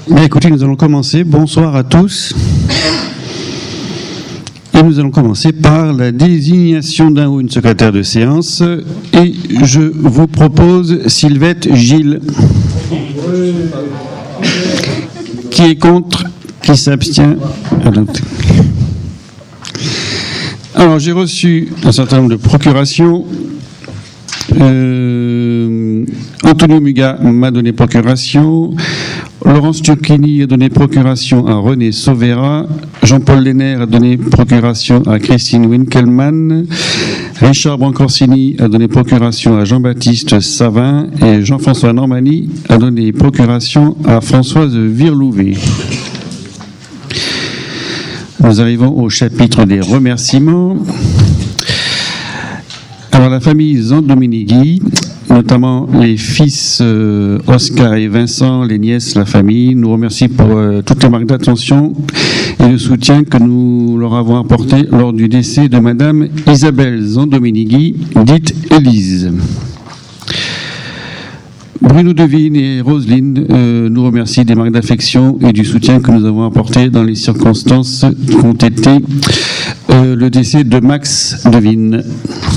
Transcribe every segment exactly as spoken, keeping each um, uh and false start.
Bien, écoutez, nous allons commencer. Bonsoir à tous. Et nous allons commencer par la désignation d'un ou une secrétaire de séance. Et je vous propose Sylvette Gilles. Qui est contre? Qui s'abstient? Alors, j'ai reçu un certain nombre de procurations. Euh, Antonio Muga m'a donné procuration. Laurence Turchini a donné procuration à René Sauvera. Jean-Paul Lenner a donné procuration à Christine Winkelmann. Richard Brancorsini a donné procuration à Jean-Baptiste Savin. Et Jean-François Normani a donné procuration à Françoise Virlouvet. Nous arrivons au chapitre des remerciements. Alors, la famille Zandomenighi, notamment les fils euh, Oscar et Vincent, les nièces, la famille, nous remercie pour euh, toutes les marques d'attention et le soutien que nous leur avons apporté lors du décès de Madame Isabelle Zandomenighi, dite Élise. Bruno Devine et Roselyne euh, nous remercient des marques d'affection et du soutien que nous avons apporté dans les circonstances qu'ont été euh, le décès de Max Devine.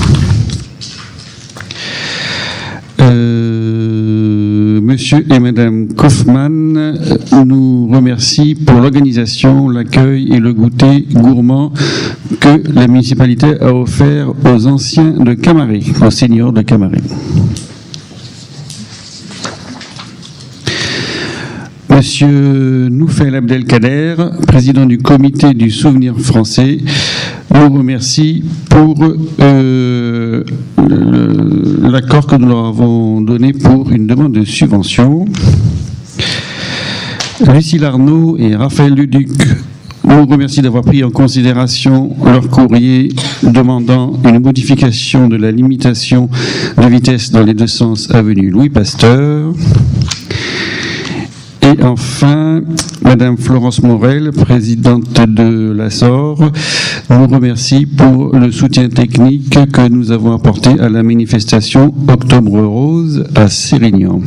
Euh, Monsieur et Madame Kaufmann nous remercient pour l'organisation, l'accueil et le goûter gourmand que la municipalité a offert aux anciens de Camaret, aux seniors de Camaret. Monsieur Noufel Abdelkader, président du comité du souvenir français, nous remercie pour euh, le, l'accord que nous leur avons donné pour une demande de subvention. Lucille Arnaud et Raphaël Luduc nous remercient d'avoir pris en considération leur courrier demandant une modification de la limitation de vitesse dans les deux sens avenue Louis Pasteur. Et enfin, Madame Florence Morel, présidente de l'A S O R, nous remercie pour le soutien technique que nous avons apporté à la manifestation Octobre Rose à Sérignan.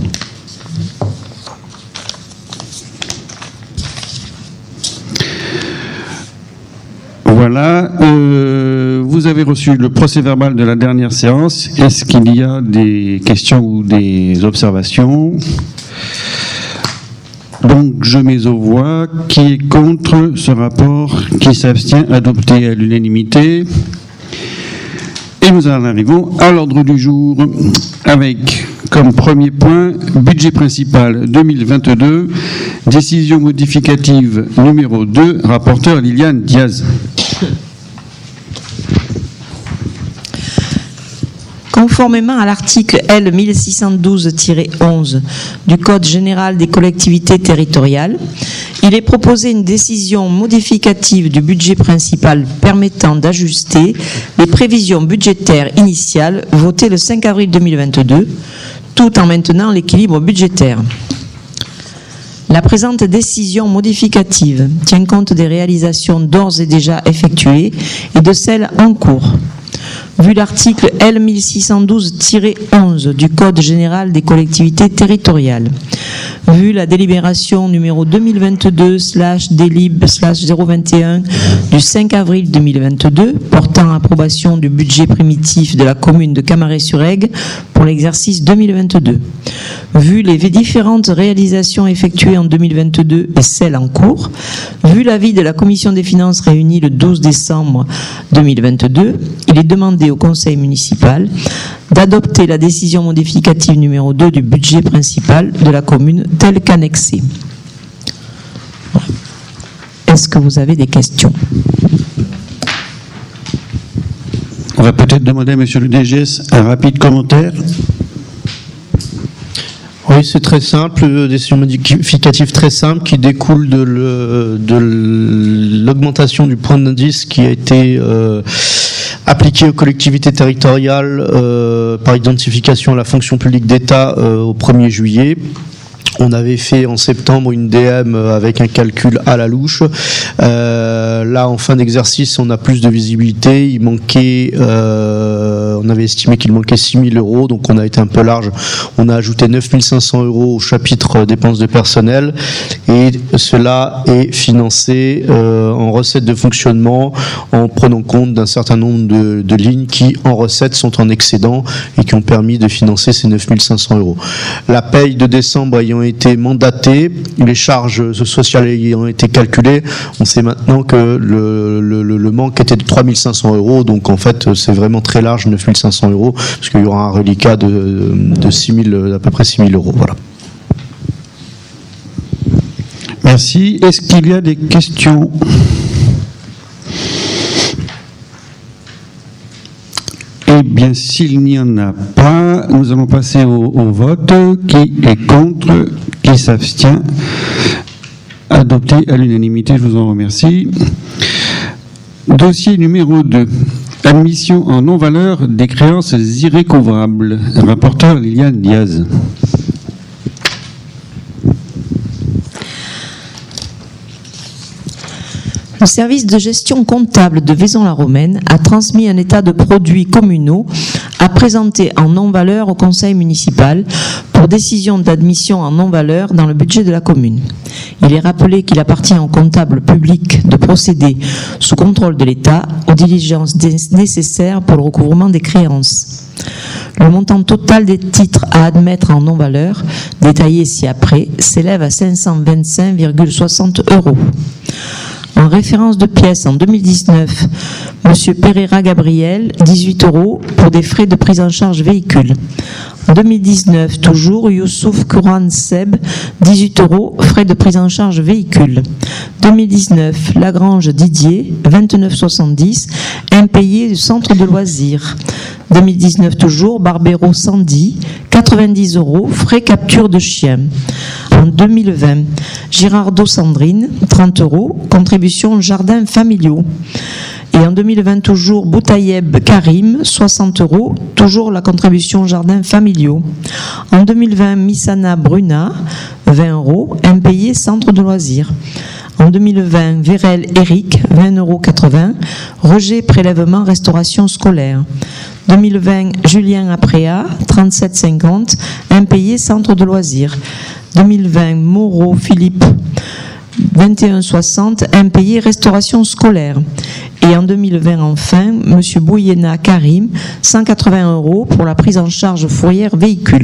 Voilà, euh, vous avez reçu le procès-verbal de la dernière séance. Est-ce qu'il y a des questions ou des observations ? Donc, je mets aux voix qui est contre ce rapport, qui s'abstient, adopté à l'unanimité. Et nous en arrivons à l'ordre du jour avec, comme premier point, budget principal deux mille vingt-deux, décision modificative numéro deux, rapporteur Liliane Diaz. Conformément à l'article L mille six cent douze tiret onze du Code général des collectivités territoriales, il est proposé une décision modificative du budget principal permettant d'ajuster les prévisions budgétaires initiales votées le cinq avril deux mille vingt-deux, tout en maintenant l'équilibre budgétaire. La présente décision modificative tient compte des réalisations d'ores et déjà effectuées et de celles en cours. Vu l'article L mille six cent douze tiret onze du Code général des collectivités territoriales, vu la délibération numéro deux mille vingt-deux slash délib slash zéro vingt et un du cinq avril deux mille vingt-deux portant approbation du budget primitif de la commune de Camaret-sur-Aigle pour l'exercice deux mille vingt-deux, vu les différentes réalisations effectuées en deux mille vingt-deux et celles en cours, vu l'avis de la commission des finances réunie le douze décembre deux mille vingt-deux, il est demandé au conseil municipal d'adopter la décision modificative numéro deux du budget principal de la commune telle qu'annexée. Est-ce que vous avez des questions ? On va peut-être demander à Monsieur le D G S un rapide commentaire. Oui, c'est très simple, décision modificative très simple qui découle de, le, de l'augmentation du point d'indice qui a été euh, appliqué aux collectivités territoriales euh, par identification à la fonction publique d'État euh, au premier juillet. On avait fait en septembre une D M avec un calcul à la louche. Euh, là, en fin d'exercice, on a plus de visibilité. Il manquait, euh, on avait estimé qu'il manquait six mille euros, donc on a été un peu large. On a ajouté neuf mille cinq cents euros au chapitre dépenses de personnel, et cela est financé euh, en recettes de fonctionnement en prenant compte d'un certain nombre de, de lignes qui, en recettes, sont en excédent et qui ont permis de financer ces neuf mille cinq cents euros. La paye de décembre ayant été mandatée, les charges sociales ayant été calculées, on sait maintenant que le, le, le manque était de trois mille cinq cents euros, donc en fait c'est vraiment très large, neuf mille cinq cents euros, parce qu'il y aura un reliquat de, de six mille, à peu près six mille euros. Voilà. Merci. Est-ce qu'il y a des questions ? Eh bien, s'il n'y en a pas, nous allons passer au, au vote. Qui est contre ? Qui s'abstient ? Adopté à l'unanimité, je vous en remercie. Dossier numéro deux. Admission en non-valeur des créances irrécouvrables. Rapporteur Liliane Diaz. Le service de gestion comptable de Vaison-la-Romaine a transmis un état de produits communaux à présenter en non-valeur au conseil municipal pour décision d'admission en non-valeur dans le budget de la commune. Il est rappelé qu'il appartient au comptable public de procéder, sous contrôle de l'État, aux diligences nécessaires pour le recouvrement des créances. Le montant total des titres à admettre en non-valeur, détaillé ci-après, s'élève à cinq cent vingt-cinq virgule soixante euros. En référence de pièces en deux mille dix-neuf, M. Pereira Gabriel, dix-huit euros pour des frais de prise en charge véhicule. En deux mille dix-neuf, toujours, Youssouf Kouran Seb, dix-huit euros, frais de prise en charge véhicule. deux mille dix-neuf, Lagrange Didier, vingt-neuf soixante-dix, impayé du centre de loisirs. deux mille dix-neuf, toujours, Barbero Sandy, quatre-vingt-dix euros, frais capture de chien. En deux mille vingt, Girardot Sandrine, trente euros, contribution jardins familiaux. Et en deux mille vingt, toujours, Boutayeb Karim, soixante euros, toujours la contribution jardins familiaux. En deux mille vingt, Missana Bruna, vingt euros, impayé centre de loisirs. En deux mille vingt, Vérel Eric, vingt euros quatre-vingts, rejet prélèvement restauration scolaire. deux mille vingt, Julien Apréa, trente-sept cinquante, impayé centre de loisirs. deux mille vingt, Moreau Philippe, vingt et un soixante, impayé restauration scolaire. Et en deux mille vingt, enfin, M. Bouyena Karim, cent quatre-vingts euros pour la prise en charge fourrière véhicule.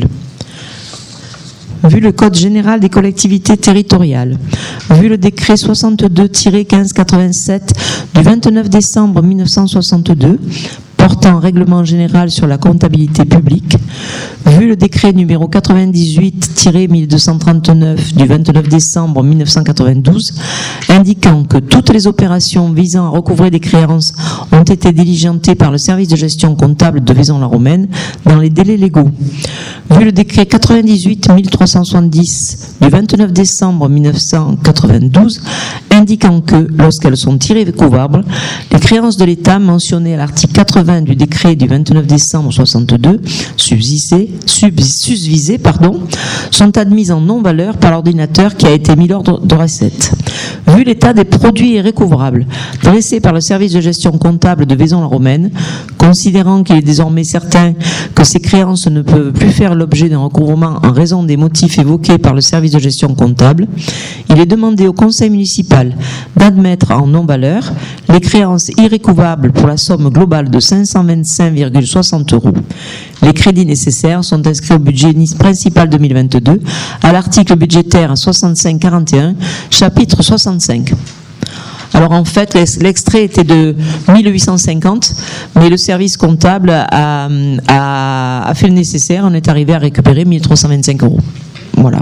Vu le Code général des collectivités territoriales, vu le décret soixante-deux tiret quinze quatre-vingt-sept du vingt-neuf décembre mille neuf cent soixante-deux, portant règlement général sur la comptabilité publique, vu le décret numéro quatre-vingt-dix-huit tiret mille deux cent trente-neuf du vingt-neuf décembre mille neuf cent quatre-vingt-douze, indiquant que toutes les opérations visant à recouvrer des créances ont été diligentées par le service de gestion comptable de Vaison-la-Romaine dans les délais légaux, vu le décret quatre-vingt-dix-huit mille trois cent soixante-dix du vingt-neuf décembre mille neuf cent quatre-vingt-douze, indiquant que, lorsqu'elles sont irrécouvrables, les créances de l'État mentionnées à l'article quatre-vingts du décret du vingt-neuf décembre soixante-deux, subvisées, susvisées, pardon, sont admises en non-valeur par l'ordinateur qui a été mis l'ordre de recette. Vu l'état des produits irrécouvrables dressés par le service de gestion comptable de Vaison-la-Romaine, considérant qu'il est désormais certain que ces créances ne peuvent plus faire l'objet d'un recouvrement en raison des motifs évoqués par le service de gestion comptable, il est demandé au conseil municipal d'admettre en non-valeur les créances irrécouvrables pour la somme globale de cinq cent vingt-cinq virgule soixante euros. Les crédits nécessaires sont inscrits au budget principal deux mille vingt-deux à l'article budgétaire soixante-cinq quarante et un, chapitre soixante-cinq. Alors en fait, l'extrait était de mille huit cent cinquante, mais le service comptable a, a, a fait le nécessaire. On est arrivé à récupérer mille trois cent vingt-cinq euros. Voilà.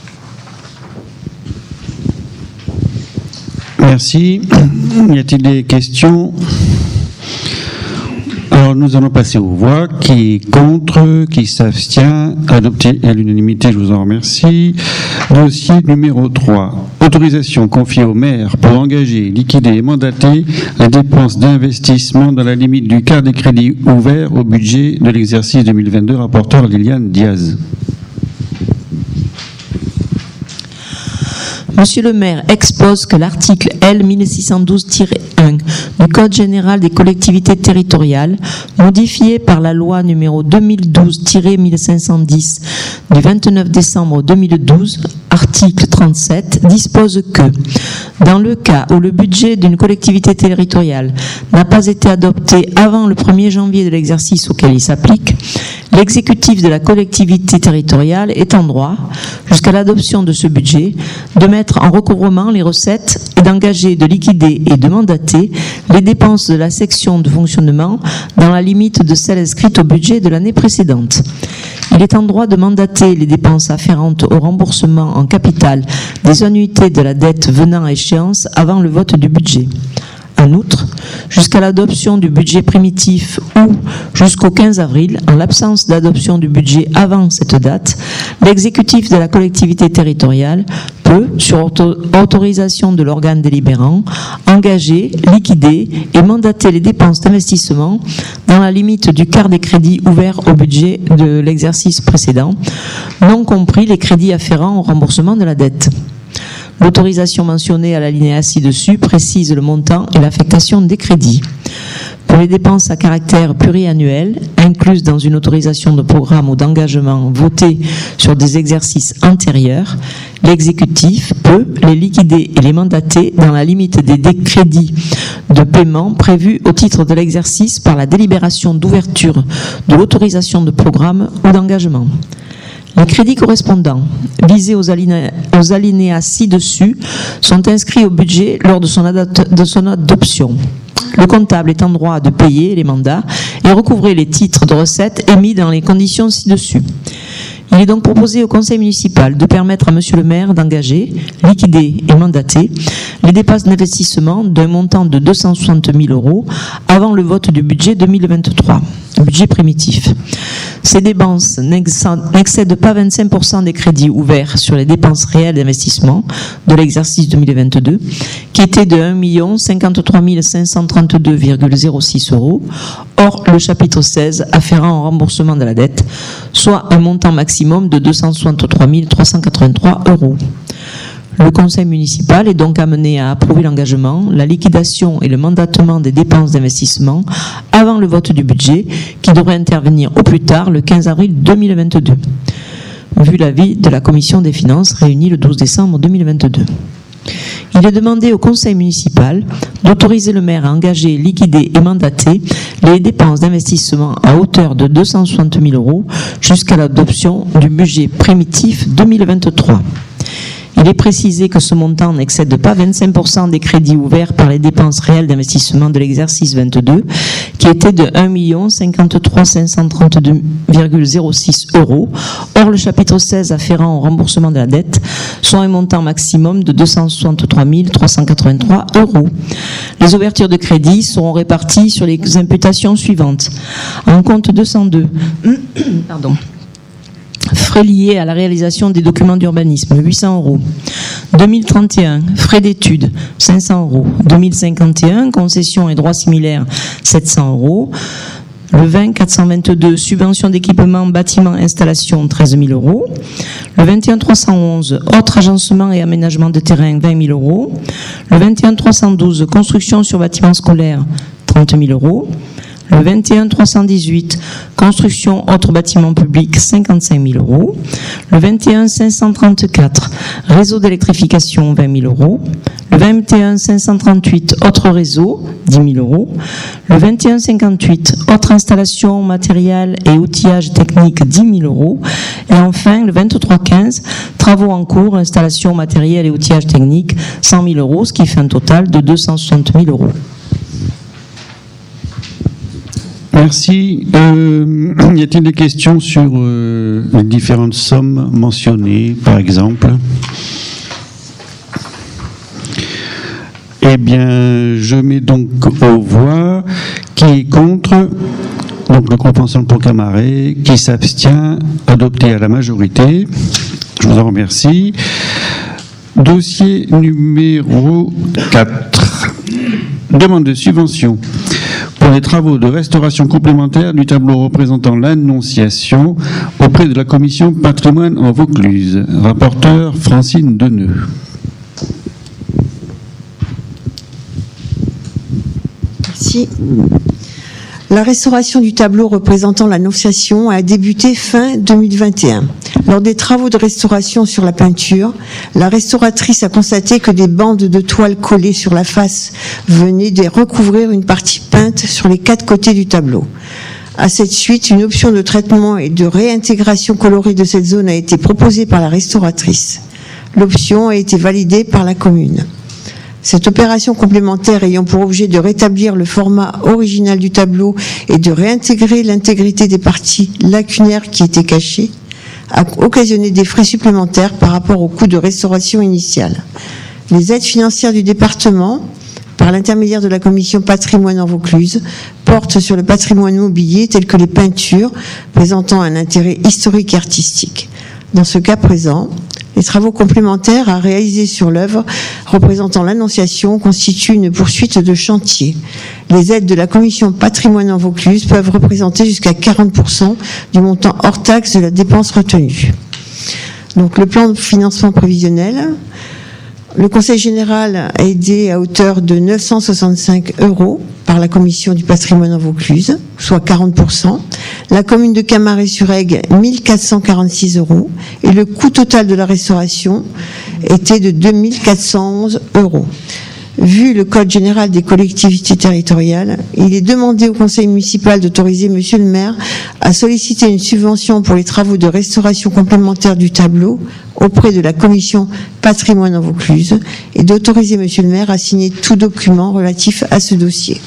Merci. Y a-t-il des questions ? Alors nous allons passer aux voix. Qui est contre ? Qui s'abstient ? Adopté à l'unanimité, je vous en remercie. Dossier numéro trois. Autorisation confiée au maire pour engager, liquider et mandater les dépenses d'investissement dans la limite du quart des crédits ouverts au budget de l'exercice deux mille vingt-deux. Rapporteur Liliane Diaz. Monsieur le maire expose que l'article L mille six cent douze tiret un du Code général des collectivités territoriales, modifié par la loi numéro deux mille douze tiret mille cinq cent dix du vingt-neuf décembre deux mille douze, article trente-sept, dispose que, dans le cas où le budget d'une collectivité territoriale n'a pas été adopté avant le premier janvier de l'exercice auquel il s'applique, l'exécutif de la collectivité territoriale est en droit, jusqu'à l'adoption de ce budget, de mettre en recouvrement les recettes et d'engager, de liquider et de mandater les dépenses de la section de fonctionnement dans la limite de celles inscrites au budget de l'année précédente. Il est en droit de mandater les dépenses afférentes au remboursement en capital des annuités de la dette venant à échéance avant le vote du budget. En outre, jusqu'à l'adoption du budget primitif ou jusqu'au quinze avril, en l'absence d'adoption du budget avant cette date, l'exécutif de la collectivité territoriale peut, sur auto- autorisation de l'organe délibérant, engager, liquider et mandater les dépenses d'investissement dans la limite du quart des crédits ouverts au budget de l'exercice précédent, non compris les crédits afférents au remboursement de la dette. L'autorisation mentionnée à l'alinéa ci-dessus précise le montant et l'affectation des crédits. Pour les dépenses à caractère pluriannuel, incluses dans une autorisation de programme ou d'engagement votée sur des exercices antérieurs, l'exécutif peut les liquider et les mandater dans la limite des crédits de paiement prévus au titre de l'exercice par la délibération d'ouverture de l'autorisation de programme ou d'engagement. Les crédits correspondants, visés aux alinéas, aux alinéas ci-dessus, sont inscrits au budget lors de son, adopte, de son adoption. Le comptable est en droit de payer les mandats et recouvrer les titres de recettes émis dans les conditions ci-dessus. Il est donc proposé au conseil municipal de permettre à monsieur le maire d'engager, liquider et mandater les dépenses d'investissement d'un montant de deux cent soixante mille euros avant le vote du budget deux mille vingt-trois, budget primitif. Ces dépenses n'excèdent pas vingt-cinq pour cent des crédits ouverts sur les dépenses réelles d'investissement de l'exercice deux mille vingt-deux, qui étaient de un million cinquante-trois mille cinq cent trente-deux virgule zéro six euros, hors le chapitre seize afférent au remboursement de la dette, soit un montant maximum de deux cent soixante-trois mille trois cent quatre-vingt-trois euros. Le conseil municipal est donc amené à approuver l'engagement, la liquidation et le mandatement des dépenses d'investissement avant le vote du budget, qui devrait intervenir au plus tard le quinze avril deux mille vingt-deux, vu l'avis de la commission des finances réunie le douze décembre deux mille vingt-deux. Il est demandé au conseil municipal d'autoriser le maire à engager, liquider et mandater les dépenses d'investissement à hauteur de deux cent soixante mille euros jusqu'à l'adoption du budget primitif deux mille vingt-trois. Il est précisé que ce montant n'excède pas vingt-cinq pour cent des crédits ouverts par les dépenses réelles d'investissement de l'exercice vingt-deux, qui étaient de un million cinquante-trois mille cinq cent trente-deux virgule zéro six euros, hors le chapitre seize afférent au remboursement de la dette, soit un montant maximum de deux cent soixante-trois mille trois cent quatre-vingt-trois euros. Les ouvertures de crédit seront réparties sur les imputations suivantes. En compte deux cent deux, pardon. Frais liés à la réalisation des documents d'urbanisme, huit cents euros. deux mille trente et un, frais d'études, cinq cents euros. deux mille cinquante et un, concessions et droits similaires, sept cents euros. Le vingt quatre cent vingt-deux, subvention d'équipement, bâtiment, installation, treize mille euros. Le vingt et un trois cent onze, autres agencement et aménagement de terrain, vingt mille euros. Le vingt et un trois cent douze, construction sur bâtiment scolaire, trente mille euros. Le vingt et un trois cent dix-huit, construction autres bâtiments publics, cinquante-cinq mille euros. Le vingt et un cinq cent trente-quatre, réseau d'électrification, vingt mille euros. Le vingt et un cinq cent trente-huit, autres réseaux, dix mille euros. Le vingt et un cinquante-huit, autres installations, matériel et outillage technique, dix mille euros. Et enfin, le vingt-trois quinze, travaux en cours, installation, matériel et outillage technique, cent mille euros, ce qui fait un total de deux cent soixante mille euros. Merci. Euh, y a-t-il des questions sur euh, les différentes sommes mentionnées, par exemple ? Eh bien, je mets donc aux voix qui est contre, donc le groupe Ensemble pour Camaret, qui s'abstient, adopté à la majorité. Je vous en remercie. Dossier numéro quatre. Demande de subvention pour les travaux de restauration complémentaire du tableau représentant l'Annonciation auprès de la commission patrimoine en Vaucluse. Rapporteur Francine Deneux. Merci. La restauration du tableau représentant l'Annonciation a débuté fin deux mille vingt et un. Lors des travaux de restauration sur la peinture, la restauratrice a constaté que des bandes de toile collées sur la face venaient de recouvrir une partie peinte sur les quatre côtés du tableau. À cette suite, une option de traitement et de réintégration colorée de cette zone a été proposée par la restauratrice. L'option a été validée par la commune. Cette opération complémentaire ayant pour objet de rétablir le format original du tableau et de réintégrer l'intégrité des parties lacunaires qui étaient cachées, a occasionné des frais supplémentaires par rapport au coût de restauration initial. Les aides financières du département, par l'intermédiaire de la commission patrimoine en Vaucluse, portent sur le patrimoine mobilier tel que les peintures présentant un intérêt historique et artistique. Dans ce cas présent, les travaux complémentaires à réaliser sur l'œuvre représentant l'Annonciation constituent une poursuite de chantier. Les aides de la commission patrimoine en Vaucluse peuvent représenter jusqu'à quarante pour cent du montant hors taxe de la dépense retenue. Donc le plan de financement prévisionnel, le Conseil général a aidé à hauteur de neuf cent soixante-cinq euros par la commission du patrimoine en Vaucluse, soit quarante pour cent. La commune de Camaret-sur-Aigle, mille quatre cent quarante-six euros. Et le coût total de la restauration était de deux mille quatre cent onze euros. Vu le Code général des collectivités territoriales, il est demandé au conseil municipal d'autoriser monsieur le maire à solliciter une subvention pour les travaux de restauration complémentaire du tableau auprès de la commission patrimoine en Vaucluse et d'autoriser monsieur le maire à signer tout document relatif à ce dossier.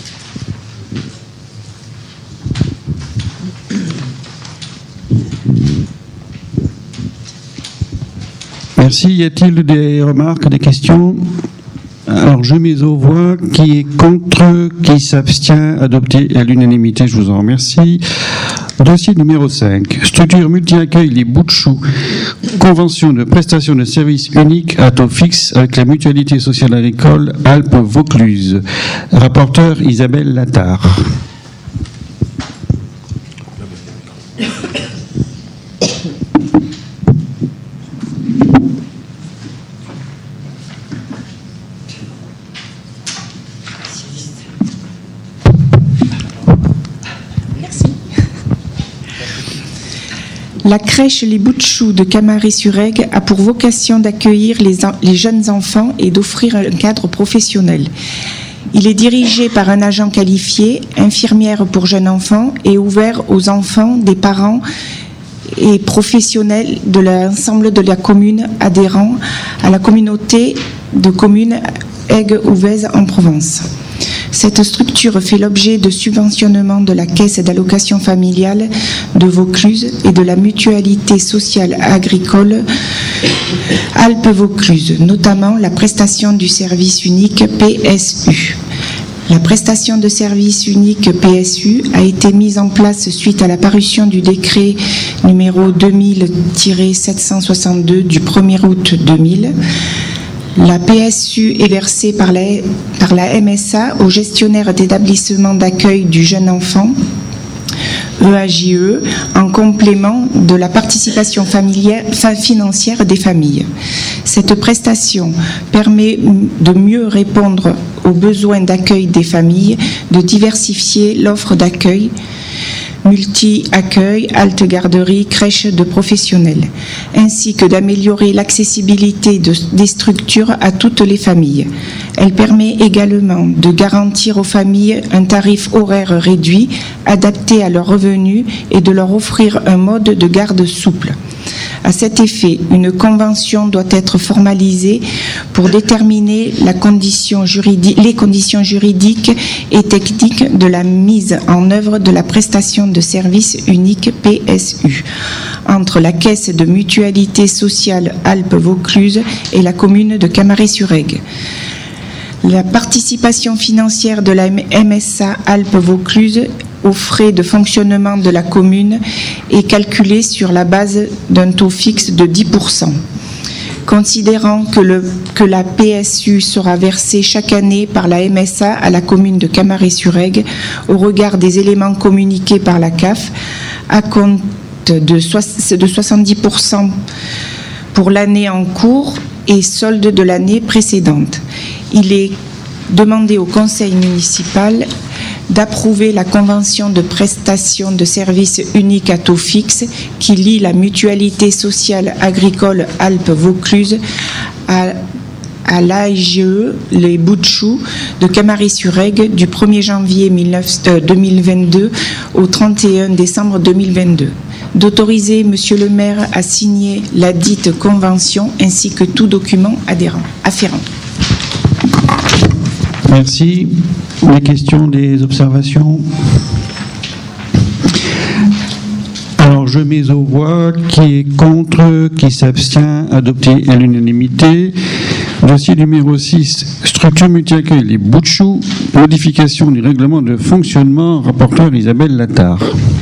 Merci. Y a-t-il des remarques, des questions ? Alors, je mets aux voix. Qui est contre? Qui s'abstient? Adopté à l'unanimité. Je vous en remercie. Dossier numéro cinq. Structure multi-accueil Les Bouts de Choux. Convention de prestation de services unique à taux fixe avec la Mutualité sociale agricole Alpes-Vaucluse. Rapporteur Isabelle Lattard. La crèche Les Bouts de Choux de Camaret-sur-Aigle a pour vocation d'accueillir les, les jeunes enfants et d'offrir un cadre professionnel. Il est dirigé par un agent qualifié, infirmière pour jeunes enfants, et ouvert aux enfants des parents et professionnels de l'ensemble de la commune adhérant à la communauté de communes Aigle-Ouvèze en Provence. Cette structure fait l'objet de subventionnement de la Caisse d'allocation familiale de Vaucluse et de la Mutualité sociale agricole Alpes-Vaucluse, notamment la prestation du service unique P S U. La prestation de service unique P S U a été mise en place suite à la parution du décret numéro deux mille tiret sept cent soixante-deux du premier août deux mille. La P S U est versée par la, par la M S A aux gestionnaires d'établissements d'accueil du jeune enfant, E A J E, en complément de la participation familière, financière des familles. Cette prestation permet de mieux répondre aux besoins d'accueil des familles, de diversifier l'offre d'accueil, multi-accueil, halte garderie, crèche de professionnels, ainsi que d'améliorer l'accessibilité de, des structures à toutes les familles. Elle permet également de garantir aux familles un tarif horaire réduit, adapté à leurs revenus et de leur offrir un mode de garde souple. À cet effet, une convention doit être formalisée pour déterminer la condition juridique, les conditions juridiques et techniques de la mise en œuvre de la prestation de service unique P S U entre la Caisse de mutualité sociale Alpes-Vaucluse et la commune de Camaret-sur-Aigle. La participation financière de la M S A Alpes-Vaucluse aux frais de fonctionnement de la commune est calculée sur la base d'un taux fixe de dix pour cent. Considérant que, le, que la P S U sera versée chaque année par la M S A à la commune de Camaret-sur-Aigle au regard des éléments communiqués par la C A F, à compte de, so, de soixante-dix pour cent pour l'année en cours et solde de l'année précédente. Il est demandé au conseil municipal d'approuver la convention de prestation de services unique à taux fixe qui lie la mutualité sociale agricole Alpes-Vaucluse à, à l'A G E Les Bouts de Choux de Camaret-sur-Aigle du premier janvier deux mille vingt-deux au trente et un décembre deux mille vingt-deux. D'autoriser Monsieur le maire à signer la dite convention ainsi que tout document adhérent, afférent. Merci. Les questions, des observations? Alors, je mets aux voix qui est contre, qui s'abstient, adopté à l'unanimité. Dossier numéro six, structure multi-accueil Les Bouts de Choux, modification du règlement de fonctionnement, rapporteur Isabelle Lattard.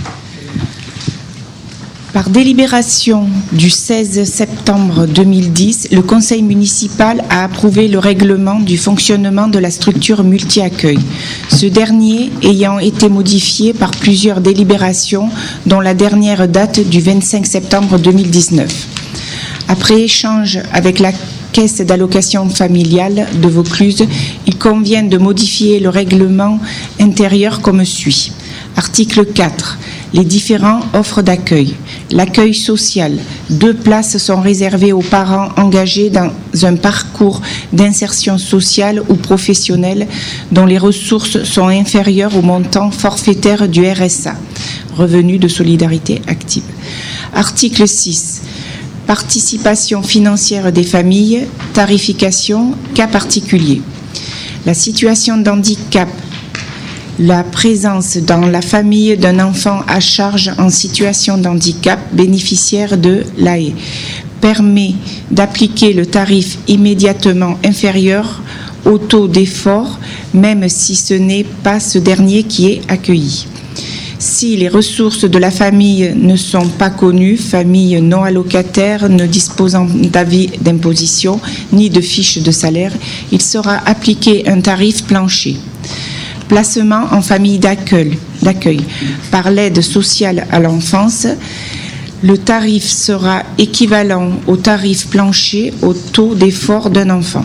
Par délibération du seize septembre deux mille dix, le conseil municipal a approuvé le règlement du fonctionnement de la structure multi-accueil. Ce dernier ayant été modifié par plusieurs délibérations, dont la dernière date du vingt-cinq septembre deux mille dix-neuf. Après échange avec la Caisse d'allocation familiale de Vaucluse, il convient de modifier le règlement intérieur comme suit. Article quatre. Les différents offres d'accueil. L'accueil social. Deux places sont réservées aux parents engagés dans un parcours d'insertion sociale ou professionnelle dont les ressources sont inférieures au montant forfaitaire du R S A, revenu de solidarité active. Article six. Participation financière des familles, tarification, cas particuliers. La situation d'handicap. La présence dans la famille d'un enfant à charge en situation de handicap bénéficiaire de l'A E permet d'appliquer le tarif immédiatement inférieur au taux d'effort, même si ce n'est pas ce dernier qui est accueilli. Si les ressources de la famille ne sont pas connues, famille non allocataire ne disposant d'avis d'imposition ni de fiche de salaire, il sera appliqué un tarif plancher. Placement en famille d'accueil, d'accueil par l'aide sociale à l'enfance, le tarif sera équivalent au tarif plancher au taux d'effort d'un enfant.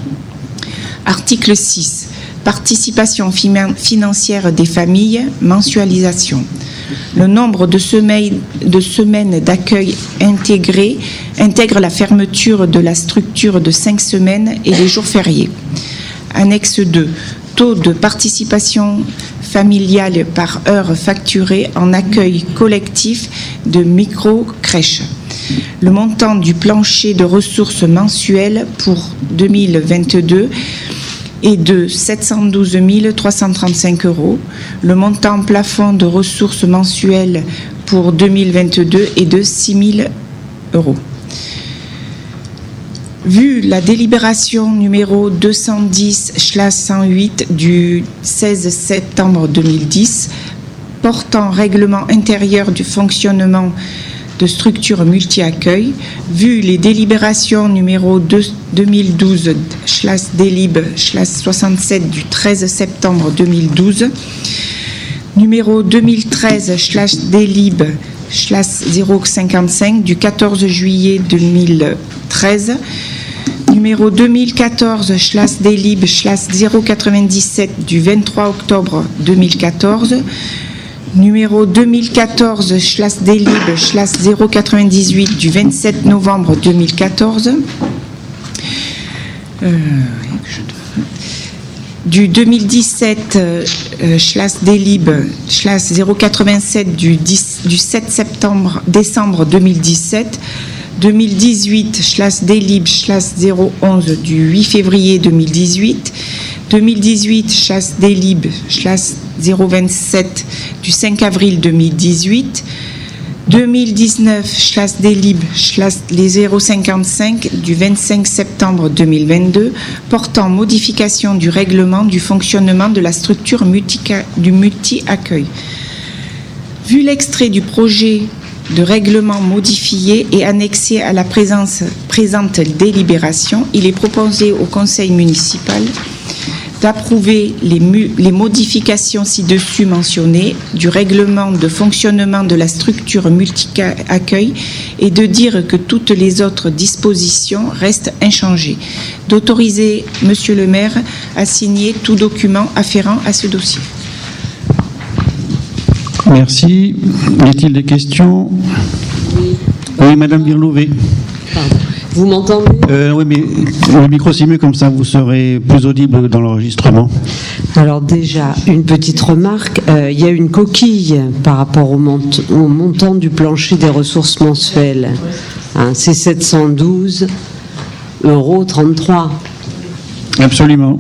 Article six. Participation financière des familles, mensualisation. Le nombre de semaines, de semaines d'accueil intégrées intègre la fermeture de la structure de cinq semaines et les jours fériés. Annexe deux. Taux de participation familiale par heure facturée en accueil collectif de micro-crèches. Le montant du plancher de ressources mensuelles pour deux mille vingt-deux est de sept cent douze mille trois cent trente-cinq euros. Le montant plafond de ressources mensuelles pour deux mille vingt-deux est de six mille euros. Vu la délibération numéro deux cent dix slash cent huit du seize septembre deux mille dix portant règlement intérieur du fonctionnement de structures multi-accueil, vu les délibérations numéro deux mille douze slash délib slash soixante-sept du treize septembre deux mille douze, numéro deux mille treize slash délib slash zéro cinquante-cinq du quatorze juillet deux mille treize, numéro deux mille quatorze slash délib slash zéro quatre-vingt-dix-sept du vingt-trois octobre deux mille quatorze, numéro deux mille quatorze slash délib slash zéro quatre-vingt-dix-huit du vingt-sept novembre deux mille quatorze, euh, du deux mille dix-sept euh, slash délib slash zéro quatre-vingt-sept du, dix, du sept septembre décembre deux mille dix-sept, deux mille dix-huit slash délib slash zéro onze du huit février deux mille dix-huit, deux mille dix-huit slash délib slash zéro vingt-sept du cinq avril deux mille dix-huit, deux mille dix-neuf slash délib slash les zéro cinquante-cinq du vingt-cinq septembre deux mille vingt-deux portant modification du règlement du fonctionnement de la structure multi- du multi-accueil. Vu l'extrait du projet de règlement modifié et annexé à la présence, présente délibération, il est proposé au conseil municipal d'approuver les, mu- les modifications ci-dessus mentionnées du règlement de fonctionnement de la structure multi-accueil et de dire que toutes les autres dispositions restent inchangées. D'autoriser Monsieur le maire à signer tout document afférent à ce dossier. Merci. Y a-t-il des questions? Oui, oui Madame Birlouvet. Pardon. Vous m'entendez? euh, Oui, mais le micro c'est mieux, comme ça vous serez plus audible dans l'enregistrement. Alors déjà, une petite remarque, euh, il y a une coquille par rapport au, mont au montant du plancher des ressources mensuelles. Hein, c'est sept cent douze euros trente-trois. Absolument.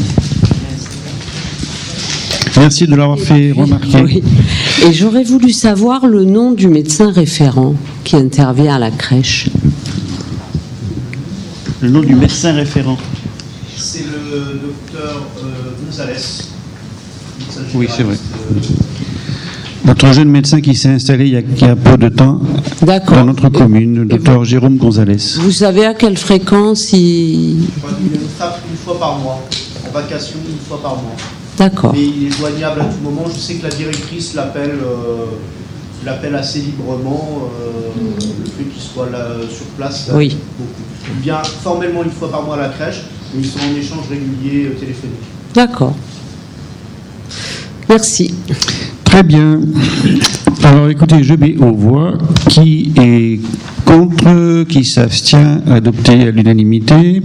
Merci de l'avoir fait remarquer. Oui. Et j'aurais voulu savoir le nom du médecin référent qui intervient à la crèche. Le nom du médecin référent. C'est le docteur euh, Gonzalez. Oui, c'est vrai. Notre jeune médecin qui s'est installé il y a, il y a peu de temps dans notre commune, le docteur Jérôme Gonzalez. Vous savez à quelle fréquence il... Il le frappe une fois par mois, en vacation une fois par mois. D'accord. Mais il est joignable à tout moment. Je sais que la directrice l'appelle euh, l'appelle assez librement. Euh, le fait qu'il soit là, sur place, oui. Beaucoup. Il vient formellement une fois par mois à la crèche, mais ils sont en échange régulier euh, téléphonique. D'accord. Merci. Très bien. Alors écoutez, je mets aux voix qui est contre, qui s'abstient, adopté à l'unanimité.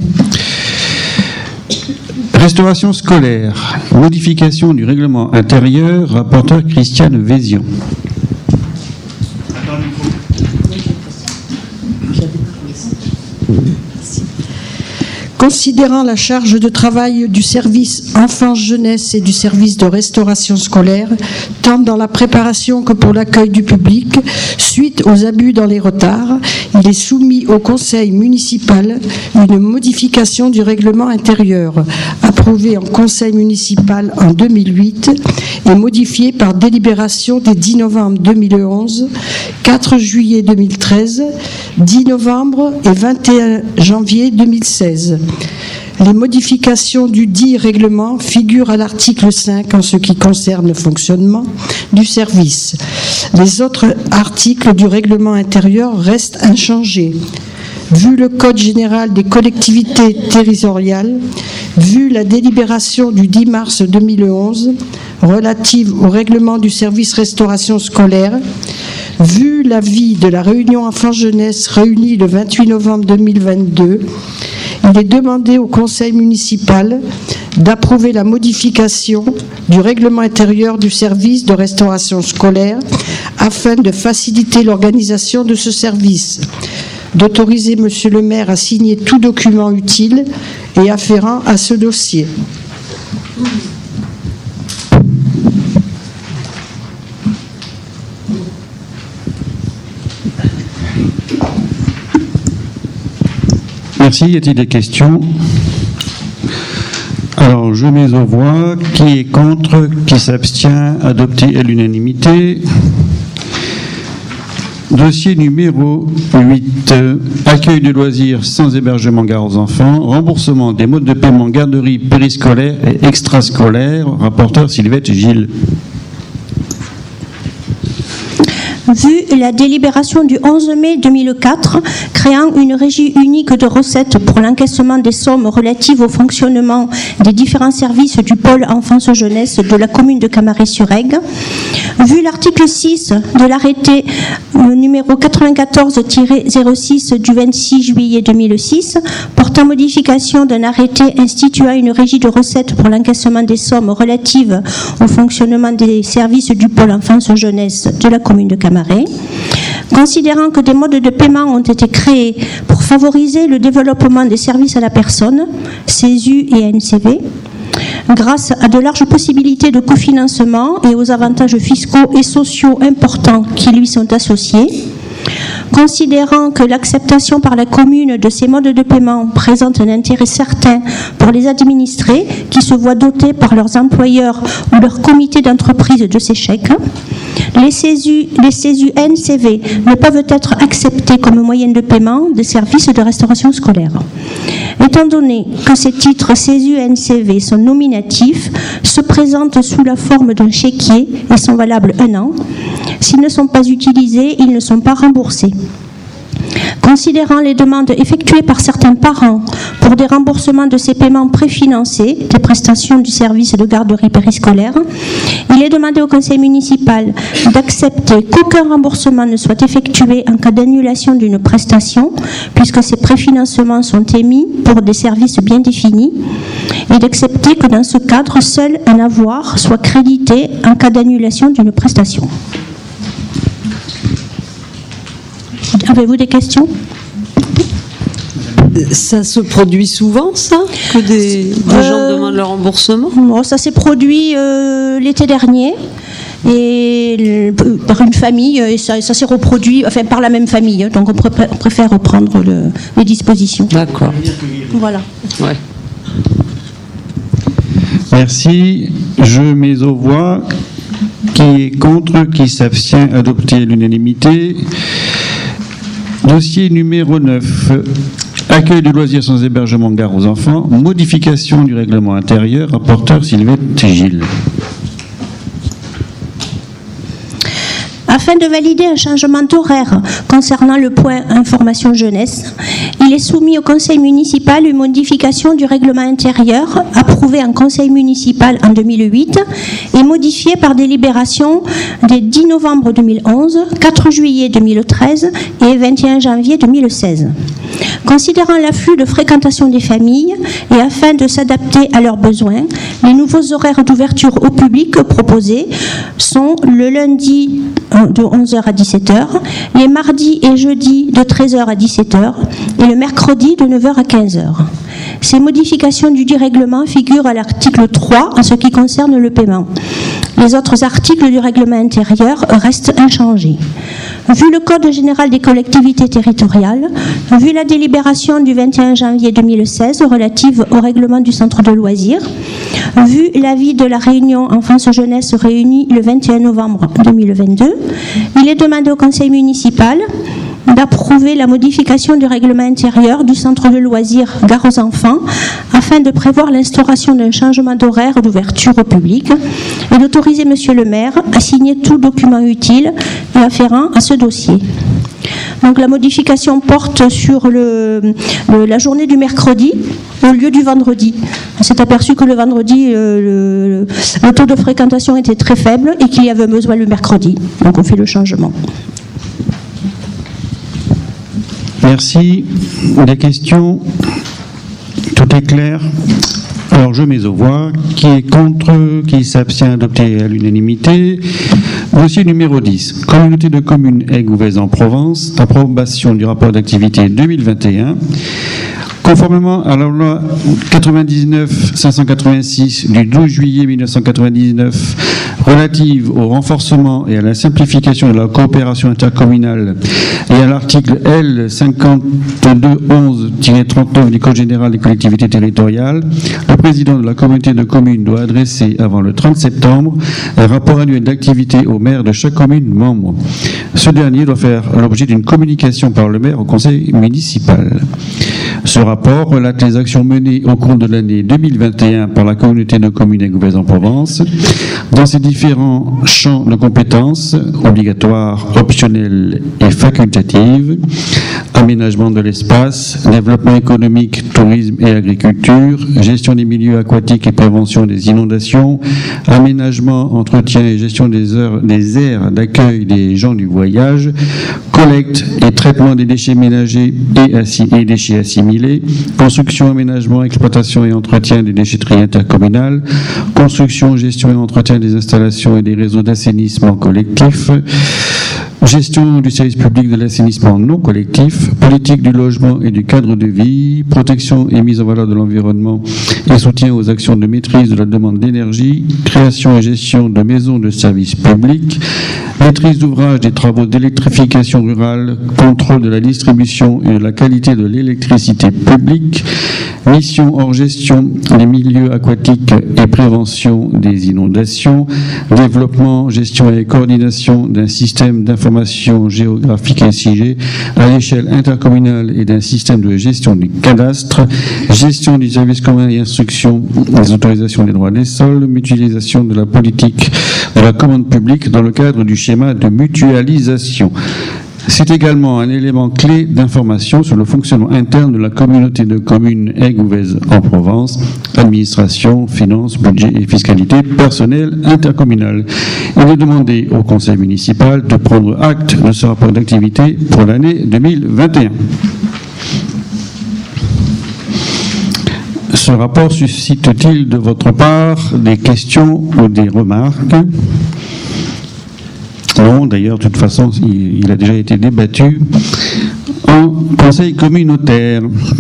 Restauration scolaire, modification du règlement intérieur, rapporteur Christiane Vézian. Considérant la charge de travail du service enfance-jeunesse et du service de restauration scolaire, tant dans la préparation que pour l'accueil du public, suite aux abus dans les retards, il est soumis au conseil municipal une modification du règlement intérieur, approuvé en conseil municipal en deux mille huit et modifié par délibération des dix novembre deux mille onze, quatre juillet deux mille treize, dix novembre et vingt et un janvier deux mille seize. Les modifications du dit règlement figurent à l'article cinq en ce qui concerne le fonctionnement du service. Les autres articles du règlement intérieur restent inchangés. Vu le Code général des collectivités territoriales, vu la délibération du dix mars deux mille onze relative au règlement du service restauration scolaire, vu l'avis de la réunion enfants-jeunesse réunie le vingt-huit novembre deux mille vingt-deux, il est demandé au conseil municipal d'approuver la modification du règlement intérieur du service de restauration scolaire afin de faciliter l'organisation de ce service, d'autoriser Monsieur le maire à signer tout document utile et afférent à ce dossier. Merci. Y a-t-il des questions? Alors, je mets aux voix. Qui est contre? Qui s'abstient? Adopté à l'unanimité. Dossier numéro huit. Accueil de loisirs sans hébergement gare aux enfants. Remboursement des modes de paiement garderie périscolaire et extrascolaire. Rapporteur Sylvette Gilles. Vu la délibération du onze mai deux mille quatre créant une régie unique de recettes pour l'encaissement des sommes relatives au fonctionnement des différents services du pôle enfance-jeunesse de la commune de Camaret-sur-Aigle, vu l'article six de l'arrêté numéro quatre-vingt-quatorze tiret zéro six du vingt-six juillet deux mille six portant modification d'un arrêté instituant une régie de recettes pour l'encaissement des sommes relatives au fonctionnement des services du pôle enfance-jeunesse de la commune de Camaret, considérant que des modes de paiement ont été créés pour favoriser le développement des services à la personne, C E S U et N C V, grâce à de larges possibilités de cofinancement et aux avantages fiscaux et sociaux importants qui lui sont associés, considérant que l'acceptation par la commune de ces modes de paiement présente un intérêt certain pour les administrés qui se voient dotés par leurs employeurs ou leur comité d'entreprise de ces chèques, les C E S U, les C E S U N C V ne peuvent être acceptés comme moyen de paiement des services de restauration scolaire. Étant donné que ces titres C E S U N C V sont nominatifs, se présentent sous la forme d'un chéquier et sont valables un an, s'ils ne sont pas utilisés, ils ne sont pas remboursés. Considérant les demandes effectuées par certains parents pour des remboursements de ces paiements préfinancés, des prestations du service de garderie périscolaire, il est demandé au conseil municipal d'accepter qu'aucun remboursement ne soit effectué en cas d'annulation d'une prestation, puisque ces préfinancements sont émis pour des services bien définis, et d'accepter que dans ce cadre, seul un avoir soit crédité en cas d'annulation d'une prestation. Avez-vous des questions ? Ça se produit souvent, ça, que des, des euh, gens demandent le remboursement ? Bon, ça s'est produit euh, l'été dernier. Et le, par une famille, et ça, ça s'est reproduit, enfin par la même famille, donc on, pré- on préfère reprendre le, les dispositions. D'accord. Voilà. Ouais. Merci. Je mets aux voix. Qui est contre, qui s'abstient, adopté à l'unanimité. Dossier numéro neuf. Accueil de loisirs sans hébergement gare aux enfants. Modification du règlement intérieur. Rapporteur Sylvette Gilles. Afin de valider un changement d'horaire concernant le point information jeunesse, il est soumis au conseil municipal une modification du règlement intérieur approuvé en conseil municipal en deux mille huit et modifié par délibération des dix novembre deux mille onze, quatre juillet deux mille treize et vingt et un janvier deux mille seize. Considérant l'afflux de fréquentation des familles et afin de s'adapter à leurs besoins, les nouveaux horaires d'ouverture au public proposés sont le lundi de onze heures à dix-sept heures, les mardis et jeudis de treize heures à dix-sept heures et le mercredi de neuf heures à quinze heures. Ces modifications du dit règlement figurent à l'article trois en ce qui concerne le paiement. Les autres articles du règlement intérieur restent inchangés. Vu le Code général des collectivités territoriales, vu la délibération du vingt et un janvier deux mille seize relative au règlement du centre de loisirs, vu l'avis de la réunion enfance-jeunesse réunie le vingt et un novembre deux mille vingt-deux, il est demandé au conseil municipal d'approuver la modification du règlement intérieur du centre de loisirs gare aux enfants afin de prévoir l'instauration d'un changement d'horaire d'ouverture au public et d'autoriser monsieur le maire à signer tout document utile et afférent à ce dossier. Donc la modification porte sur le, le, la journée du mercredi au lieu du vendredi. On s'est aperçu que le vendredi, euh, le, le taux de fréquentation était très faible et qu'il y avait besoin le mercredi. Donc on fait le changement. Merci. Des questions ? Tout est clair. Alors je mets aux voix. Qui est contre ? Qui s'abstient ? Adopté à l'unanimité. Dossier numéro dix. Communauté de communes Aigues en Provence. Approbation du rapport d'activité deux mille vingt et un. Conformément à la loi quatre-vingt-dix-neuf cinq cent quatre-vingt-six du douze juillet mille neuf cent quatre-vingt-dix-neuf relative au renforcement et à la simplification de la coopération intercommunale et à l'article L cinquante-deux onze tiret trente-neuf du Code général des collectivités territoriales, le président de la communauté de communes doit adresser avant le trente septembre un rapport annuel d'activité au maire de chaque commune membre. Ce dernier doit faire l'objet d'une communication par le maire au conseil municipal. Ce rapport relate les actions menées au cours de l'année deux mille vingt et un par la communauté de communes Aigues en Provence dans ses différents champs de compétences obligatoires, optionnels et facultatives, aménagement de l'espace, développement économique, tourisme et agriculture, gestion des milieux aquatiques et prévention des inondations, aménagement, entretien et gestion des, heures, des aires d'accueil des gens du voyage, collecte et traitement des déchets ménagers et, assi- et déchets assimilés, construction, aménagement, exploitation et entretien des déchetteries intercommunales, construction, gestion et entretien des installations et des réseaux d'assainissement collectif, gestion du service public de l'assainissement non collectif, politique du logement et du cadre de vie, protection et mise en valeur de l'environnement et soutien aux actions de maîtrise de la demande d'énergie, création et gestion de maisons de services publics, maîtrise d'ouvrage des travaux d'électrification rurale, contrôle de la distribution et de la qualité de l'électricité publique, mission hors gestion des milieux aquatiques et prévention des inondations, développement, gestion et coordination d'un système d'information géographique et S I G à l'échelle intercommunale et d'un système de gestion du cadastre, gestion du service commun et instruction des autorisations des droits des sols, mutualisation de la politique de la commande publique dans le cadre du schéma de mutualisation. C'est également un élément clé d'information sur le fonctionnement interne de la communauté de communes Aigues-Ouvèze en Provence, administration, finances, budget et fiscalité personnelle intercommunale. Il est demandé au conseil municipal de prendre acte de ce rapport d'activité pour l'année deux mille vingt et un. Ce rapport suscite-t-il de votre part des questions ou des remarques ? Non, d'ailleurs, de toute façon, il a déjà été débattu en conseil communautaire.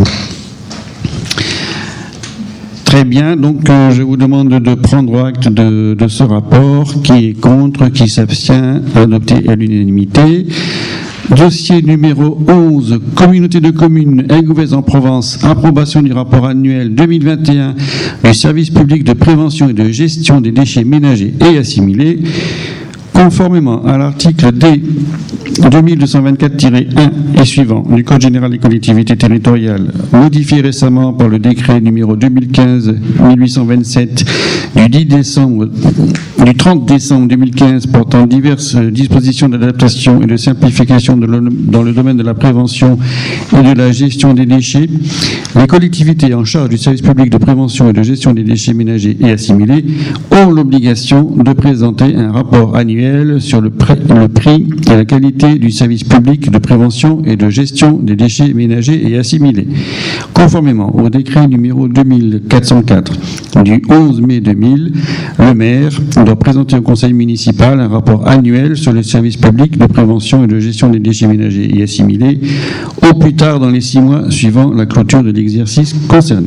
Très bien, donc euh, je vous demande de prendre acte de, de ce rapport. Qui est contre, qui s'abstient, adopté à l'unanimité. Dossier numéro onze, Communauté de communes Aigues-Ouvèze en Provence, approbation du rapport annuel deux mille vingt et un du service public de prévention et de gestion des déchets ménagers et assimilés. Conformément à l'article D deux mille deux cent vingt-quatre tiret un et suivant du Code général des collectivités territoriales, modifié récemment par le décret numéro deux mille quinze mille huit cent vingt-sept du dix décembre, du trente décembre deux mille quinze portant diverses dispositions d'adaptation et de simplification de le, dans le domaine de la prévention et de la gestion des déchets, les collectivités en charge du service public de prévention et de gestion des déchets ménagers et assimilés ont l'obligation de présenter un rapport annuel sur le, pré, le prix et la qualité du service public de prévention et de gestion des déchets ménagers et assimilés. Conformément au décret numéro deux mille quatre cent quatre du onze mai deux mille, le maire doit présenter au conseil municipal un rapport annuel sur le service public de prévention et de gestion des déchets ménagers et assimilés, au plus tard dans les six mois suivant la clôture de l'exercice concerné.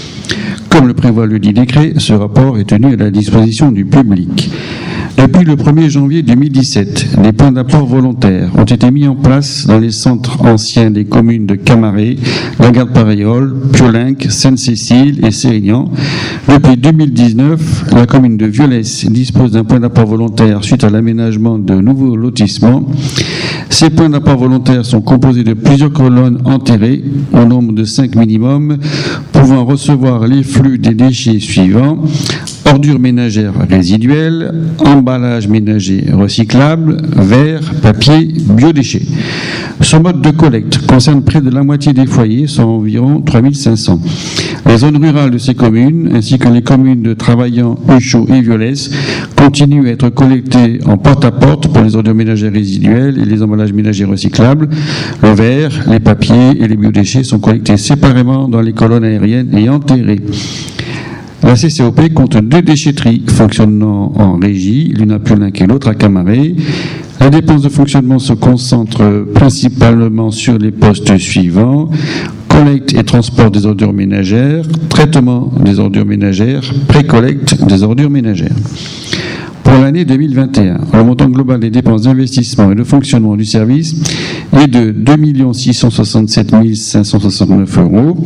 Comme le prévoit le dit décret, ce rapport est tenu à la disposition du public. Depuis le premier janvier deux mille dix-sept, des points d'apport volontaires ont été mis en place dans les centres anciens des communes de Camaret, La Garde-Paréole, Piolinc, Sainte-Cécile et Sérignan. Depuis deux mille dix-neuf, la commune de Violès dispose d'un point d'apport volontaire suite à l'aménagement de nouveaux lotissements. Ces points d'apport volontaires sont composés de plusieurs colonnes enterrées, au nombre de cinq minimum, pouvant recevoir les flux des déchets suivants: ordures ménagères résiduelles, emballages ménagers recyclables, verre, papier, biodéchets. Ce mode de collecte concerne près de la moitié des foyers, soit environ trois mille cinq cents. Les zones rurales de ces communes, ainsi que les communes de Travaillant, Huchot et Violès, continuent à être collectées en porte-à-porte pour les ordures ménagères résiduelles et les emballages ménagers recyclables. Le verre, les papiers et les biodéchets sont collectés séparément dans les colonnes aériennes et enterrés. La C C O P compte deux déchetteries fonctionnant en régie, l'une à Piolinc et l'autre à Camaret. La dépense de fonctionnement se concentre principalement sur les postes suivants: collecte et transport des ordures ménagères, traitement des ordures ménagères, pré-collecte des ordures ménagères. Pour l'année deux mille vingt et un, le montant global des dépenses d'investissement et de fonctionnement du service est de deux millions six cent soixante-sept mille cinq cent soixante-neuf euros,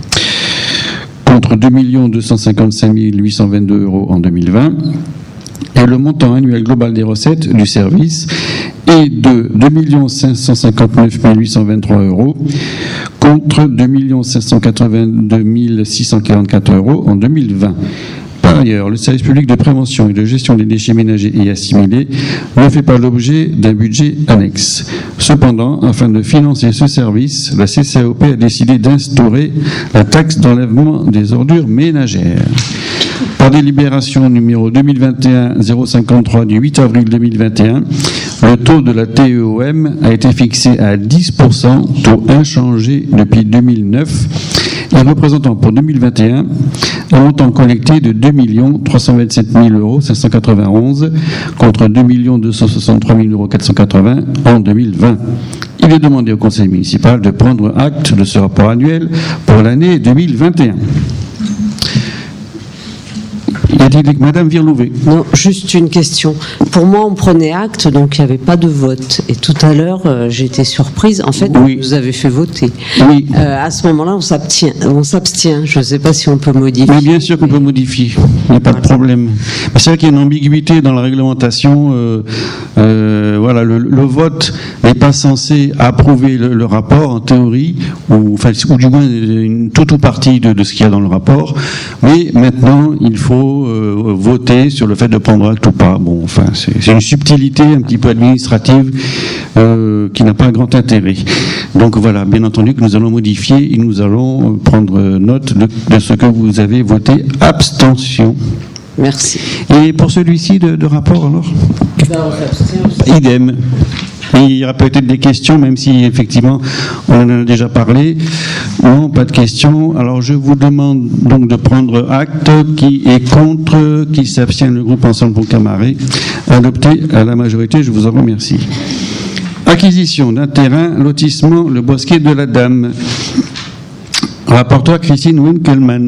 contre deux millions deux cent cinquante-cinq mille huit cent vingt-deux euros en deux mille vingt, et le montant annuel global des recettes du service est de deux millions cinq cent cinquante-neuf mille huit cent vingt-trois euros, contre deux millions cinq cent quatre-vingt-deux mille six cent quarante-quatre euros en deux mille vingt. Par ailleurs, le service public de prévention et de gestion des déchets ménagers et assimilés ne fait pas l'objet d'un budget annexe. Cependant, afin de financer ce service, la C C A O P a décidé d'instaurer la taxe d'enlèvement des ordures ménagères. Par délibération numéro deux mille vingt et un zéro cinquante-trois du huit avril deux mille vingt et un, le taux de la T E O M a été fixé à dix pour cent, taux inchangé depuis deux mille neuf, et représentant pour deux mille vingt et un un montant collecté de deux millions trois cent vingt-sept mille euros cinq cent quatre-vingt-onze contre deux millions deux cent soixante-trois mille euros quatre cent quatre-vingts en deux mille vingt. Il est demandé au conseil municipal de prendre acte de ce rapport annuel pour l'année deux mille vingt et un. Y a-t-il Madame Virlouvet? Non, juste une question. Pour moi, on prenait acte, donc il n'y avait pas de vote. Et tout à l'heure, euh, j'ai été surprise. En fait, oui. Vous avez fait voter. Oui. Euh, à ce moment-là, on s'abstient. On s'abstient. Je ne sais pas si on peut modifier. Mais bien sûr qu'on peut modifier. Il n'y a pas de problème. Mais c'est vrai qu'il y a une ambiguïté dans la réglementation. Euh, euh, voilà, le, le vote n'est pas censé approuver le, le rapport en théorie, ou, enfin, ou du moins une toute ou partie de, de ce qu'il y a dans le rapport. Mais maintenant, il faut euh, voter sur le fait de prendre acte ou pas. Bon, enfin, c'est une subtilité un petit peu administrative euh, qui n'a pas un grand intérêt. Donc voilà, bien entendu que nous allons modifier et nous allons prendre note de, de ce que vous avez voté. Abstention. Merci. Et pour celui-ci de, de rapport, alors idem. Il y aura peut-être des questions, même si effectivement on en a déjà parlé. Non, pas de questions. Alors je vous demande donc de prendre acte. Qui est contre? Qui s'abstient? Le groupe Ensemble pour Camaret. Adopté à la majorité, je vous en remercie. Acquisition d'un terrain, lotissement, le Bosquet de la Dame. Rapporteur Christine Winkelmann.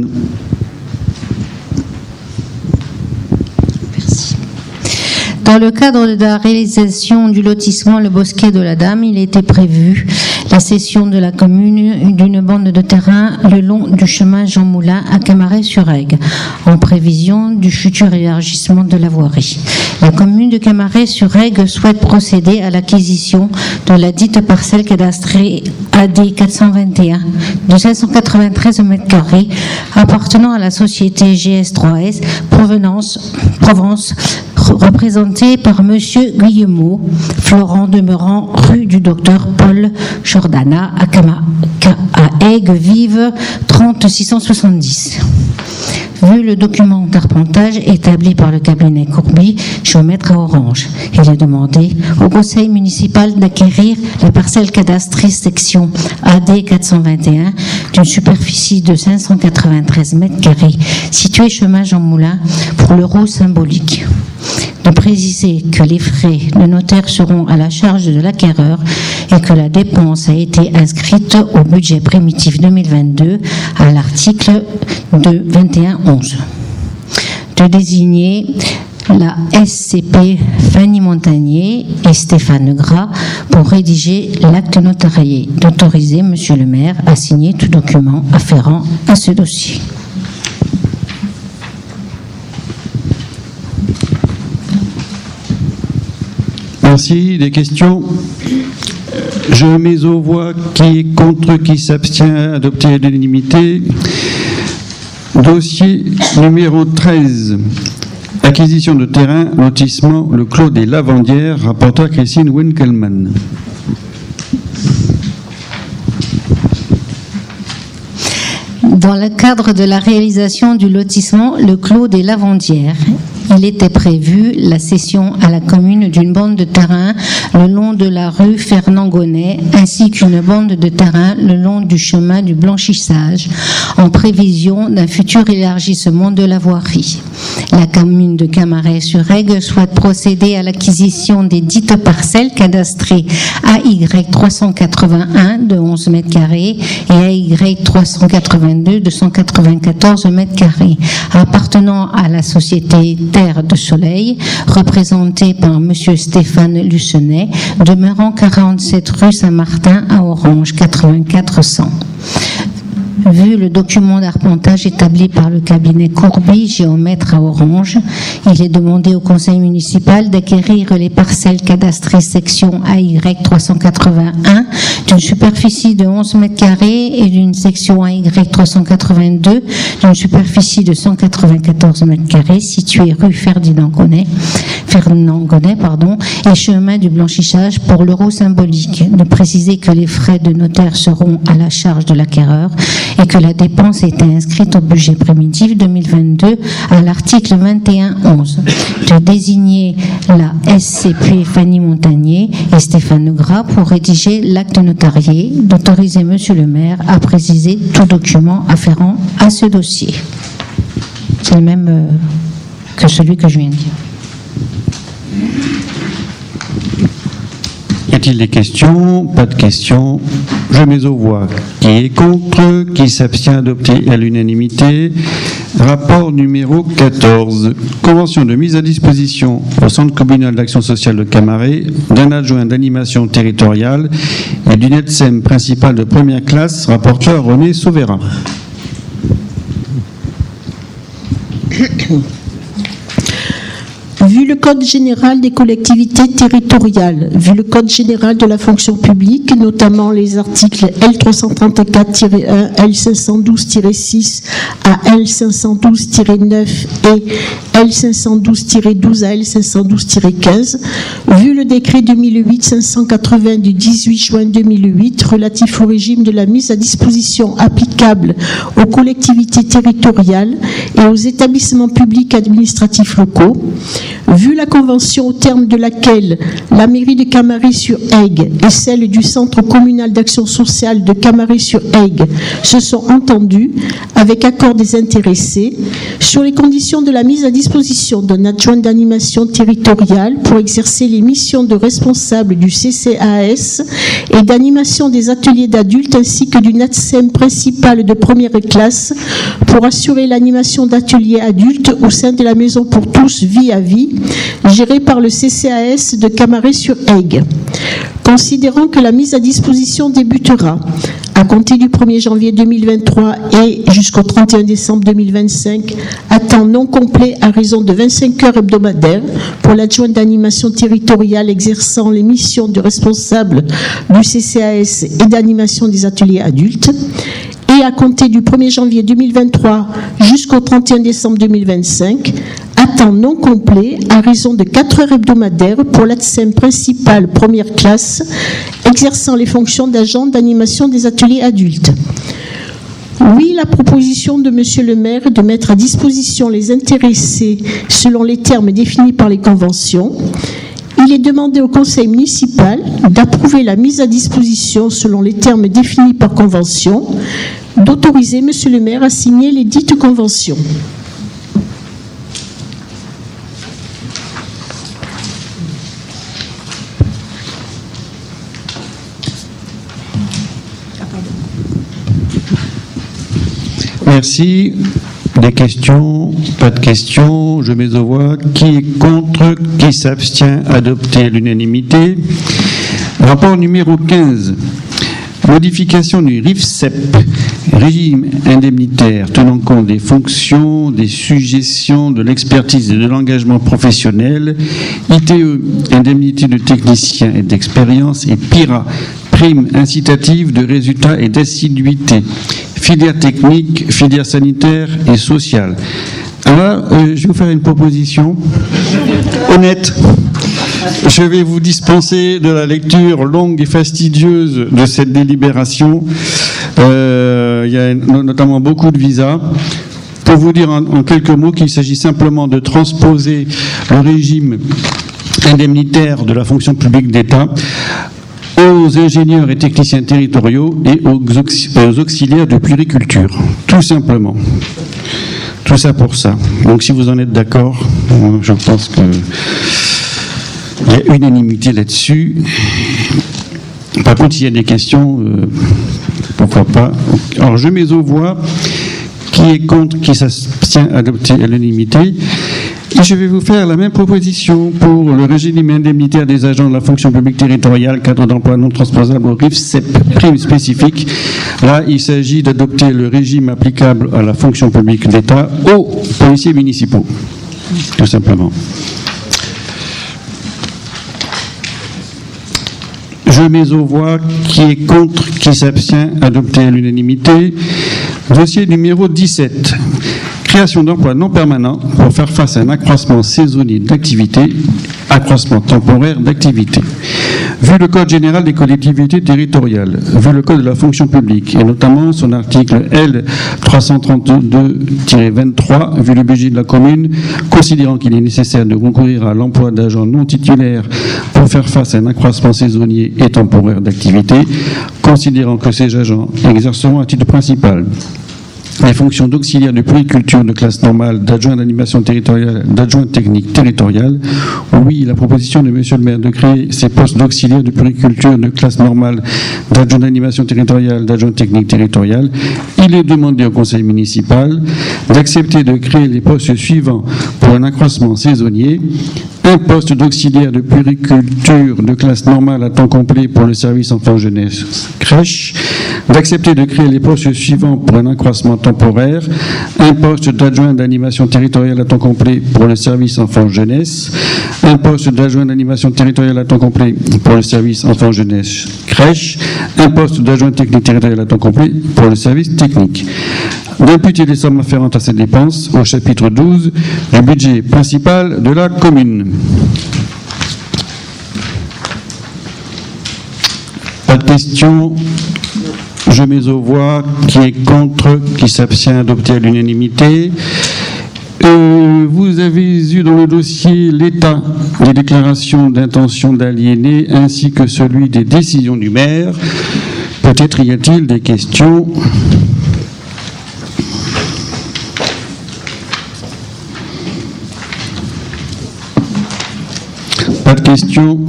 Dans le cadre de la réalisation du lotissement Le Bosquet de la Dame, il était prévu la cession de la commune d'une bande de terrain le long du chemin Jean Moulin à Camaret-sur-Aigle, en prévision du futur élargissement de la voirie. La commune de Camaret-sur-Aigle souhaite procéder à l'acquisition de la dite parcelle cadastrée A D quatre cent vingt et un de cinq cent quatre-vingt-treize mètres carrés appartenant à la société G S trois S Provenance, Provence, représenté par Monsieur Guillemot, Florent demeurant rue du Docteur Paul Jordana à, Cama, à Aigues-Vives trente six cent soixante-dix. Vu le document d'arpentage établi par le cabinet Courby, géomètre à Orange, il est demandé au conseil municipal d'acquérir la parcelle cadastrice section A D quatre cent vingt et un d'une superficie de cinq cent quatre-vingt-treize mètres carrés située chemin Jean Moulin pour l'euro symbolique. De préciser que les frais de notaire seront à la charge de l'acquéreur et que la dépense a été inscrite au budget primitif deux mille vingt-deux à l'article de vingt et un onze. De désigner la S C P Fanny Montagnier et Stéphane Gras pour rédiger l'acte notarié, d'autoriser Monsieur le maire à signer tout document afférent à ce dossier. Merci. Des questions? Je mets aux voix. Qui est contre? Qui s'abstient? Adopté à l'unanimité. Dossier numéro treize. Acquisition de terrain, lotissement, le Clos des Lavandières. Rapporteur Christine Winkelmann. Dans le cadre de la réalisation du lotissement Le Clos des Lavandières, il était prévu la cession à la commune d'une bande de terrain le long de la rue Fernand-Gonnet ainsi qu'une bande de terrain le long du chemin du Blanchissage en prévision d'un futur élargissement de la voirie. La commune de Camaret-sur-Aigle souhaite procéder à l'acquisition des dites parcelles cadastrées A Y trois cent quatre-vingt-un de onze mètres carrés et A Y trois cent quatre-vingt-deux de cent quatre-vingt-quatorze mètres carrés appartenant à la société Terre de Soleil, représentée par Monsieur Stéphane Lucenay, demeurant quarante-sept rue Saint-Martin à Orange, quatre-vingt-quatre cent. Vu le document d'arpentage établi par le cabinet Courby, géomètre à Orange, il est demandé au conseil municipal d'acquérir les parcelles cadastrées section A Y trois cent quatre-vingt-un d'une superficie de onze mètres carrés et d'une section A Y trois cent quatre-vingt-deux d'une superficie de cent quatre-vingt-quatorze mètres carrés située rue Ferdinand Gonnet, Ferdinand Gonnet pardon, et chemin du Blanchissage pour l'euro symbolique. De préciser que les frais de notaire seront à la charge de l'acquéreur et que la dépense a été inscrite au budget primitif deux mille vingt-deux à l'article vingt et un onze. De désigner la S C P Fanny Montagnier et Stéphane Gras pour rédiger l'acte notarié, d'autoriser Monsieur le maire à préciser tout document afférent à ce dossier. C'est le même euh, que celui que je viens de dire. Y a-t-il des questions? Pas de questions. Je mets aux voix. Qui est contre? Qui s'abstient? Adopté à l'unanimité. Rapport numéro quatorze. Convention de mise à disposition au Centre communal d'action sociale de Camaret d'un adjoint d'animation territoriale et d'une aide S E M principale de première classe. Rapporteur René Sauvera. Vu vu le Code général des collectivités territoriales, vu le Code général de la fonction publique, notamment les articles L trois cent trente-quatre tiret un, L cinq cent douze tiret six à L cinq cent douze tiret neuf et L cinq cent douze tiret douze à L cinq cent douze tiret quinze, vu le décret deux mille huit cinq cent quatre-vingts du dix-huit juin deux mille huit relatif au régime de la mise à disposition applicable aux collectivités territoriales et aux établissements publics administratifs locaux, vu la convention au terme de laquelle la mairie de Camaret-sur-Aigue et celle du Centre communal d'action sociale de Camaret-sur-Aigue se sont entendues, avec accord des intéressés, sur les conditions de la mise à disposition d'un adjoint d'animation territoriale pour exercer les missions de responsable du C C A S et d'animation des ateliers d'adultes ainsi que d'une A T S E M principale de première classe pour assurer l'animation d'ateliers adultes au sein de la maison pour tous vie à vie, gérée par le C C A S de Camaret-sur-Aigue. Considérant que la mise à disposition débutera à compter du premier janvier deux mille vingt-trois et jusqu'au trente et un décembre deux mille vingt-cinq, à temps non complet à raison de vingt-cinq heures hebdomadaires pour l'adjoint d'animation territoriale exerçant les missions de responsable du C C A S et d'animation des ateliers adultes, et à compter du premier janvier deux mille vingt-trois jusqu'au trente et un décembre deux mille vingt-cinq, à temps non complet à raison de quatre heures hebdomadaires pour l'A T S E M principale première classe exerçant les fonctions d'agent d'animation des ateliers adultes. Oui, la proposition de Monsieur le maire de mettre à disposition les intéressés selon les termes définis par les conventions. Il est demandé au conseil municipal d'approuver la mise à disposition selon les termes définis par convention, d'autoriser Monsieur le maire à signer les dites conventions. Merci. Des questions? Pas de questions. Je mets aux voix. Qui est contre? Qui s'abstient? Adopté à l'unanimité. Rapport numéro quinze. Modification du R I F S E P, régime indemnitaire tenant compte des fonctions, des suggestions, de l'expertise et de l'engagement professionnel. I T E, indemnité de technicien et d'expérience. Et PIRA, prime incitative de résultats et d'assiduité. Filière technique, filière sanitaire et sociale. Alors, euh, je vais vous faire une proposition honnête. Je vais vous dispenser de la lecture longue et fastidieuse de cette délibération. Euh, il y a notamment beaucoup de visas. Pour vous dire en, en quelques mots qu'il s'agit simplement de transposer le régime indemnitaire de la fonction publique d'État aux ingénieurs et techniciens territoriaux et aux, aux auxiliaires de puériculture, tout simplement. Tout ça pour ça. Donc si vous en êtes d'accord, je pense que il y a unanimité là-dessus. Par contre, s'il y a des questions, euh, pourquoi pas. Alors je mets aux voix qui est contre, qui s'abstient, adopté à l'unanimité. Et je vais vous faire la même proposition pour le régime indemnitaire des agents de la fonction publique territoriale, cadre d'emploi non transposable au R I F S E P, prime spécifique. Là, il s'agit d'adopter le régime applicable à la fonction publique d'État aux policiers municipaux, tout simplement. Je mets aux voix qui est contre, qui s'abstient, adopté à l'unanimité. Dossier numéro dix-sept. Création d'emplois non permanents pour faire face à un accroissement saisonnier d'activité, accroissement temporaire d'activité. Vu le Code général des collectivités territoriales, vu le Code de la fonction publique, et notamment son article L trois cent trente-deux tiret vingt-trois, vu le budget de la commune, considérant qu'il est nécessaire de concourir à l'emploi d'agents non titulaires pour faire face à un accroissement saisonnier et temporaire d'activité, considérant que ces agents exerceront à titre principal les fonctions d'auxiliaire de puériculture de classe normale, d'adjoint d'animation territoriale, d'adjoint technique territoriale. Oui, la proposition de Monsieur le maire de créer ces postes d'auxiliaire de puériculture de classe normale, d'adjoint d'animation territoriale, d'adjoint technique territoriale. Il est demandé au conseil municipal d'accepter de créer les postes suivants pour un accroissement saisonnier. Un poste d'auxiliaire de puériculture de classe normale à temps complet pour le service enfant-jeunesse crèche. d'accepter de créer les postes suivants pour un accroissement temporaire: un poste d'adjoint d'animation territoriale à temps complet pour le service enfants-jeunesse, un poste d'adjoint d'animation territoriale à temps complet pour le service enfants-jeunesse crèche, un poste d'adjoint technique territorial à temps complet pour le service technique. D'imputer les sommes afférentes à ces dépenses au chapitre douze du budget principal de la commune. Pas de questions. Je mets aux voix. Qui est contre? Qui s'abstient? Adopté à l'unanimité. Euh, vous avez eu dans le dossier l'état des déclarations d'intention d'aliéner ainsi que celui des décisions du maire. Peut-être y a-t-il des questions? Pas de questions.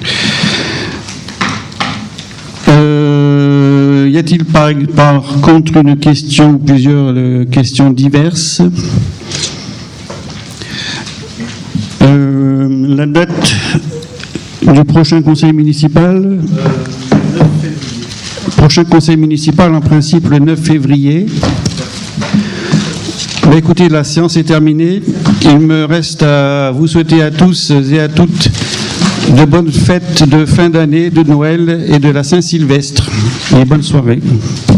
Euh, y a-t-il par, par contre une question ou plusieurs euh, questions diverses? euh, La date du prochain conseil municipal? Prochain conseil municipal, en principe, le neuf février. Bah, écoutez, la séance est terminée. Il me reste à vous souhaiter à tous et à toutes de bonnes fêtes de fin d'année, de Noël et de la Saint-Sylvestre. Et bonne soirée.